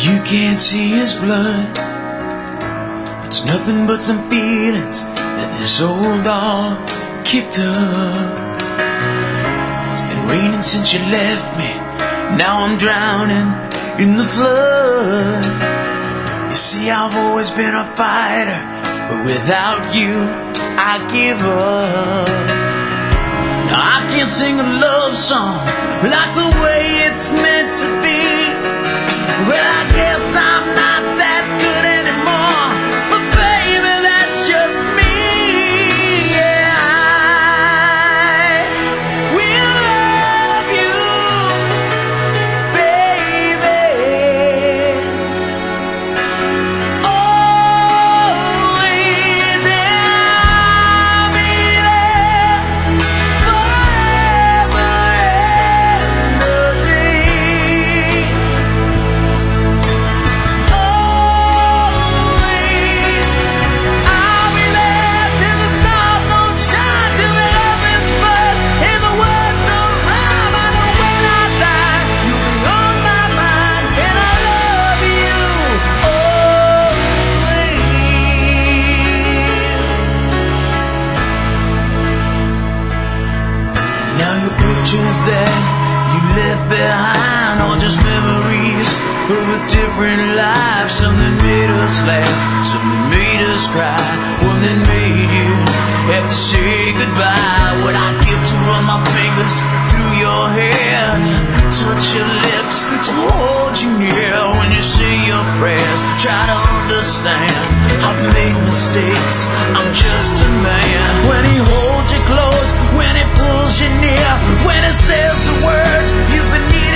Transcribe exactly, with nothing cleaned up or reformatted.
You can't see his blood. It's nothing but some feelings that this old dog kicked up. It's been raining since you left me. Now I'm drowning in the flood. You see, I've always been a fighter, but without you, I give up. Now I can't sing a love song like the way it's meant to be. Well, I guess I'm not that good anymore, but baby, that's just me. Yeah, I will love you, baby, always, and I'll be there forever and a day. Now your pictures that you left behind are just memories of a different life. Something made us laugh, something made us cry, one that made you have to say goodbye. What I'd give to run my fingers through your hair, touch your lips, to hold you near. When you say your prayers, try to understand I've made mistakes, I'm just a man. When he holds you close, when he pulls you near, when he says the words you've been needing